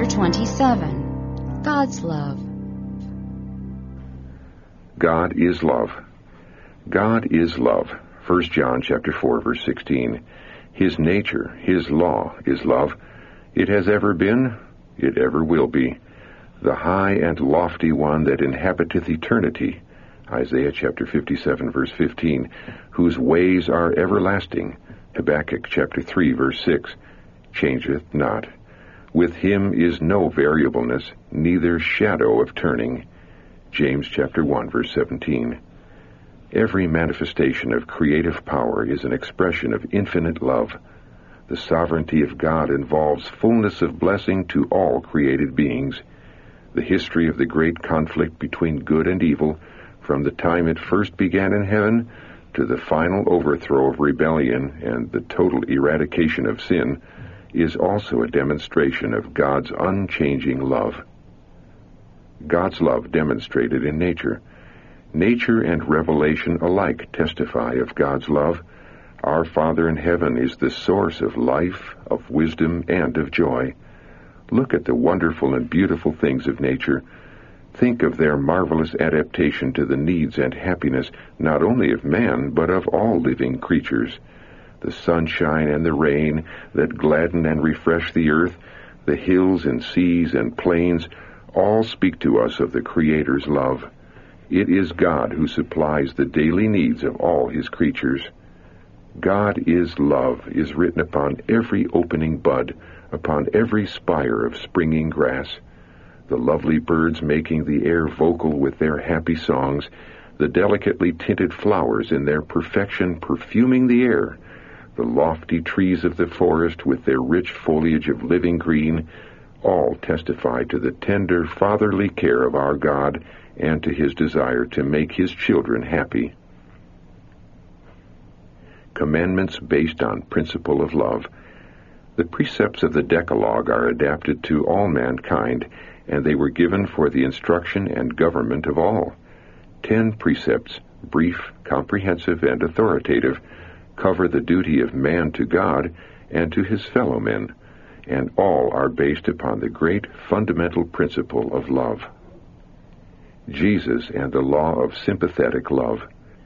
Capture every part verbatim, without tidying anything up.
twenty-seven. God's Love. God is love. God is love. First John chapter four, verse sixteen. His nature, His law is love. It has ever been, it ever will be. The high and lofty one that inhabiteth eternity, Isaiah chapter fifty-seven, verse fifteen, whose ways are everlasting, Habakkuk chapter three, verse six, changeth not. With Him is no variableness, neither shadow of turning, James chapter one, verse seventeen. Every manifestation of creative power is an expression of infinite love. The sovereignty of God involves fullness of blessing to all created beings. The history of the great conflict between good and evil, from the time it first began in heaven to the final overthrow of rebellion and the total eradication of sin, is also a demonstration of God's unchanging love. God's love demonstrated in nature. Nature and revelation alike testify of God's love. Our Father in heaven is the source of life, of wisdom, and of joy. Look at the wonderful and beautiful things of nature. Think of their marvelous adaptation to the needs and happiness not only of man, but of all living creatures. The sunshine and the rain that gladden and refresh the earth, the hills and seas and plains, all speak to us of the Creator's love. It is God who supplies the daily needs of all His creatures. God is love is written upon every opening bud, upon every spire of springing grass. The lovely birds making the air vocal with their happy songs, the delicately tinted flowers in their perfection perfuming the air, the lofty trees of the forest with their rich foliage of living green, all testify to the tender fatherly care of our God and to His desire to make His children happy. Commandments based on principle of love. The precepts of the Decalogue are adapted to all mankind, and they were given for the instruction and government of all. Ten precepts, brief, comprehensive, and authoritative, cover the duty of man to God and to his fellow men, and all are based upon the great fundamental principle of love. Jesus and the law of sympathetic love.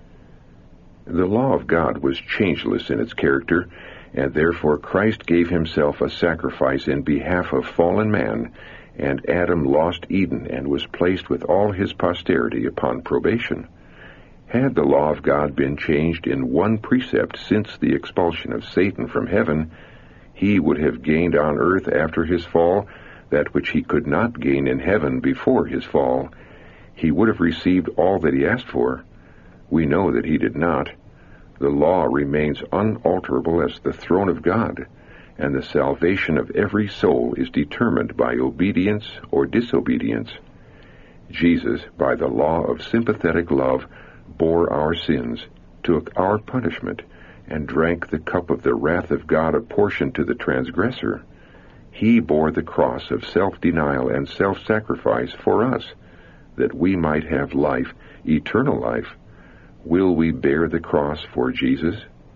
The law of God was changeless in its character, and therefore Christ gave Himself a sacrifice in behalf of fallen man, and Adam lost Eden and was placed with all his posterity upon probation. Had the law of God been changed in one precept since the expulsion of Satan from heaven, he would have gained on earth after his fall that which he could not gain in heaven before his fall. He would have received all that he asked for. We know that he did not. The law remains unalterable as the throne of God, and the salvation of every soul is determined by obedience or disobedience. Jesus, by the law of sympathetic love, bore our sins, took our punishment, and drank the cup of the wrath of God apportioned to the transgressor. He bore the cross of self-denial and self-sacrifice for us, that we might have life, eternal life. Will we bear the cross for Jesus?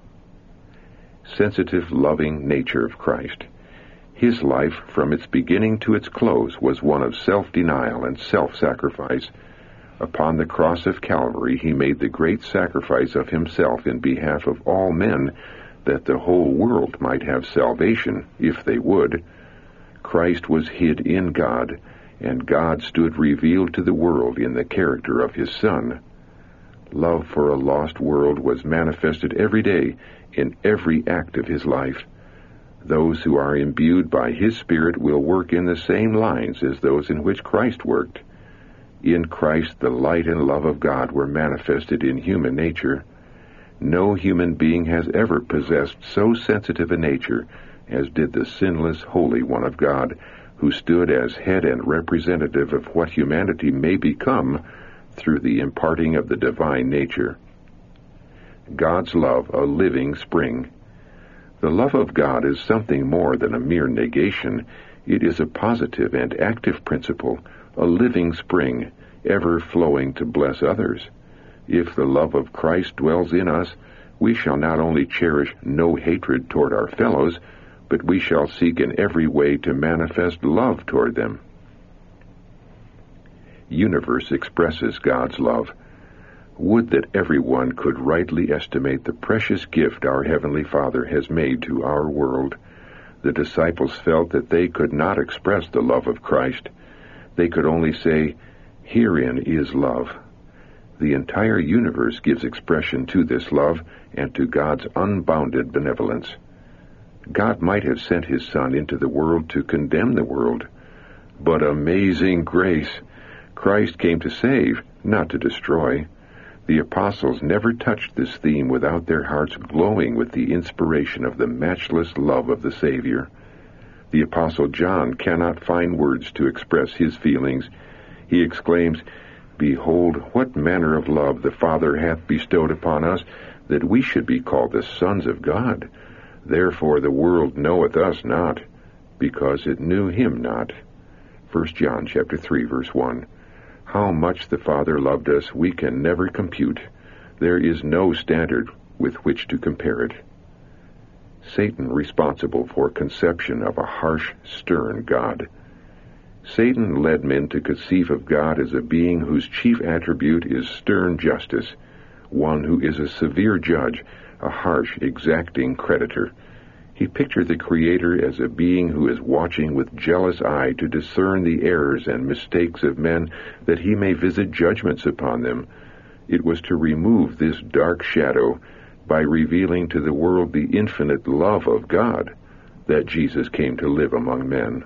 Sensitive, loving nature of Christ. His life, from its beginning to its close, was one of self-denial and self-sacrifice. Upon the cross of Calvary, He made the great sacrifice of Himself in behalf of all men, that the whole world might have salvation, if they would. Christ was hid in God, and God stood revealed to the world in the character of His Son. Love for a lost world was manifested every day in every act of His life. Those who are imbued by His Spirit will work in the same lines as those in which Christ worked. In Christ the light and love of God were manifested in human nature. No human being has ever possessed so sensitive a nature as did the sinless Holy One of God, who stood as head and representative of what humanity may become through the imparting of the divine nature. God's love, a living spring. The love of God is something more than a mere negation. It is a positive and active principle, a living spring, ever flowing to bless others. If the love of Christ dwells in us, we shall not only cherish no hatred toward our fellows, but we shall seek in every way to manifest love toward them. Universe expresses God's love. Would that everyone could rightly estimate the precious gift our Heavenly Father has made to our world. The disciples felt that they could not express the love of Christ. They could only say, "Herein is love." The entire universe gives expression to this love and to God's unbounded benevolence. God might have sent his Son into the world to condemn the world, but amazing grace! Christ came to save, not to destroy. The apostles never touched this theme without their hearts glowing with the inspiration of the matchless love of the Savior. The apostle John cannot find words to express his feelings. He exclaims, "Behold, what manner of love the Father hath bestowed upon us, that we should be called the sons of God. Therefore the world knoweth us not, because it knew him not." First John chapter three, verse one. How much the Father loved us we can never compute. There is no standard with which to compare it. Satan responsible for conception of a harsh, stern God. Satan led men to conceive of God as a being whose chief attribute is stern justice, one who is a severe judge, a harsh, exacting creditor. He pictured the Creator as a being who is watching with jealous eye to discern the errors and mistakes of men, that he may visit judgments upon them. It was to remove this dark shadow by revealing to the world the infinite love of God that Jesus came to live among men.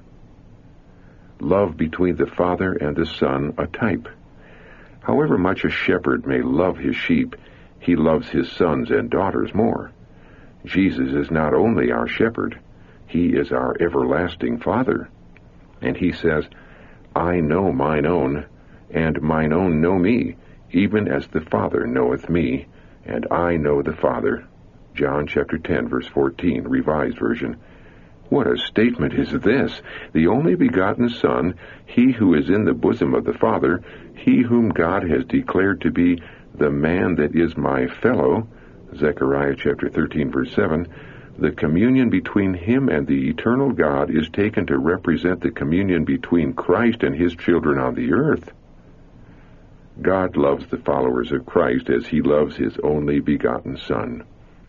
Love between the Father and the Son, a type. However much a shepherd may love his sheep, he loves his sons and daughters more. Jesus is not only our shepherd, he is our everlasting Father. And he says, "I know mine own, and mine own know me, even as the Father knoweth me, and I know the Father." John chapter ten, verse fourteen, Revised Version. What a statement is this! The only begotten Son, he who is in the bosom of the Father, he whom God has declared to be the man that is my fellow, Zechariah chapter thirteen, verse seven, the communion between him and the eternal God is taken to represent the communion between Christ and his children on the earth. God loves the followers of Christ as he loves his only begotten Son.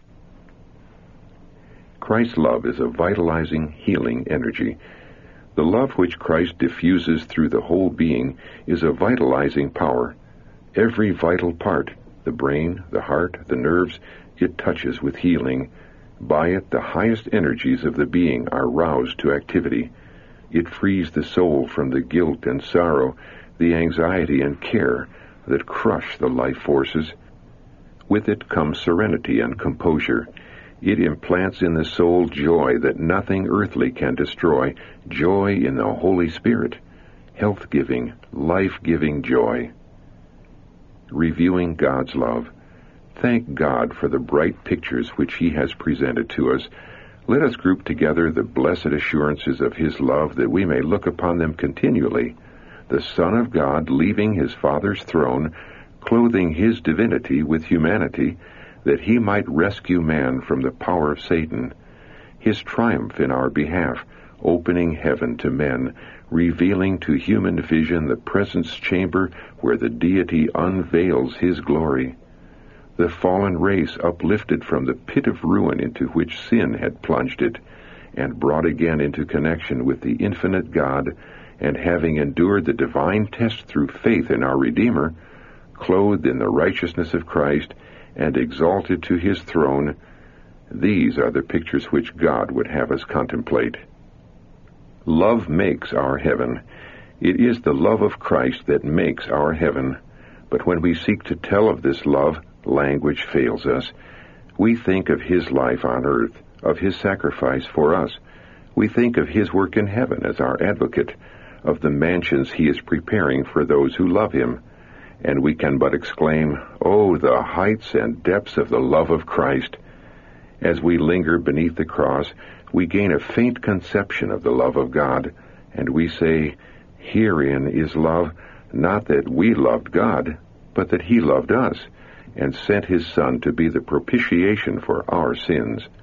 Christ's love is a vitalizing, healing energy. The love which Christ diffuses through the whole being is a vitalizing power. Every vital part, the brain, the heart, the nerves, it touches with healing. By it, the highest energies of the being are roused to activity. It frees the soul from the guilt and sorrow, the anxiety and care that crush the life forces. With it comes serenity and composure. It implants in the soul joy that nothing earthly can destroy, joy in the Holy Spirit, health-giving, life-giving joy. Reviewing God's love. Thank God for the bright pictures which he has presented to us. Let us group together the blessed assurances of his love that we may look upon them continually. The Son of God leaving his Father's throne, clothing his divinity with humanity, that he might rescue man from the power of Satan. His triumph in our behalf, opening heaven to men, revealing to human vision the presence chamber where the deity unveils his glory. The fallen race uplifted from the pit of ruin into which sin had plunged it, and brought again into connection with the infinite God, and having endured the divine test through faith in our Redeemer, clothed in the righteousness of Christ, and exalted to his throne, these are the pictures which God would have us contemplate. Love makes our heaven. It is the love of Christ that makes our heaven. But when we seek to tell of this love, language fails us. We think of his life on earth, of his sacrifice for us. We think of his work in heaven as our advocate, of the mansions he is preparing for those who love him. And we can but exclaim, "Oh, the heights and depths of the love of Christ!" As we linger beneath the cross, we gain a faint conception of the love of God, and we say, "Herein is love, not that we loved God, but that he loved us, and sent his Son to be the propitiation for our sins."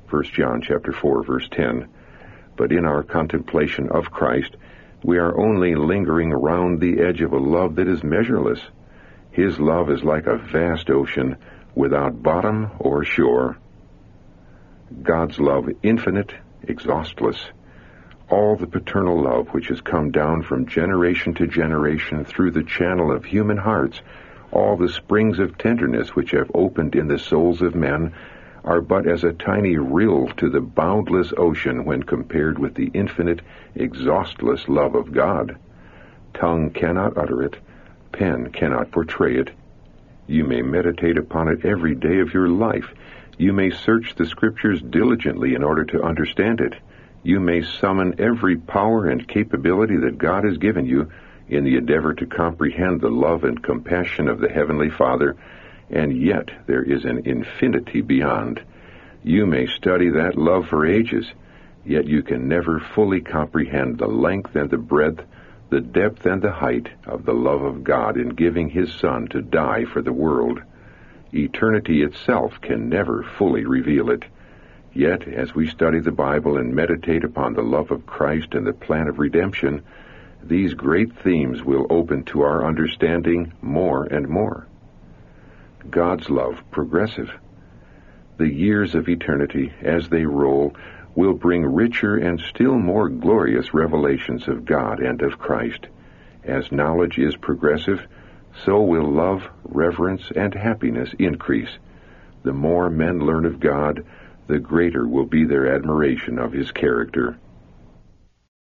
First John chapter four, verse ten. But in our contemplation of Christ, we are only lingering around the edge of a love that is measureless. His love is like a vast ocean without bottom or shore. God's love infinite, exhaustless. All the paternal love which has come down from generation to generation through the channel of human hearts, all the springs of tenderness which have opened in the souls of men, are but as a tiny rill to the boundless ocean when compared with the infinite, exhaustless love of God. Tongue cannot utter it, pen cannot portray it. You may meditate upon it every day of your life. You may search the Scriptures diligently in order to understand it. You may summon every power and capability that God has given you in the endeavor to comprehend the love and compassion of the Heavenly Father, and yet there is an infinity beyond. You may study that love for ages, yet you can never fully comprehend the length and the breadth, the depth and the height of the love of God in giving His Son to die for the world. Eternity itself can never fully reveal it. Yet, as we study the Bible and meditate upon the love of Christ and the plan of redemption, these great themes will open to our understanding more and more. God's love, progressive. The years of eternity, as they roll, will bring richer and still more glorious revelations of God and of Christ. As knowledge is progressive, so will love, reverence, and happiness increase. The more men learn of God, the greater will be their admiration of His character.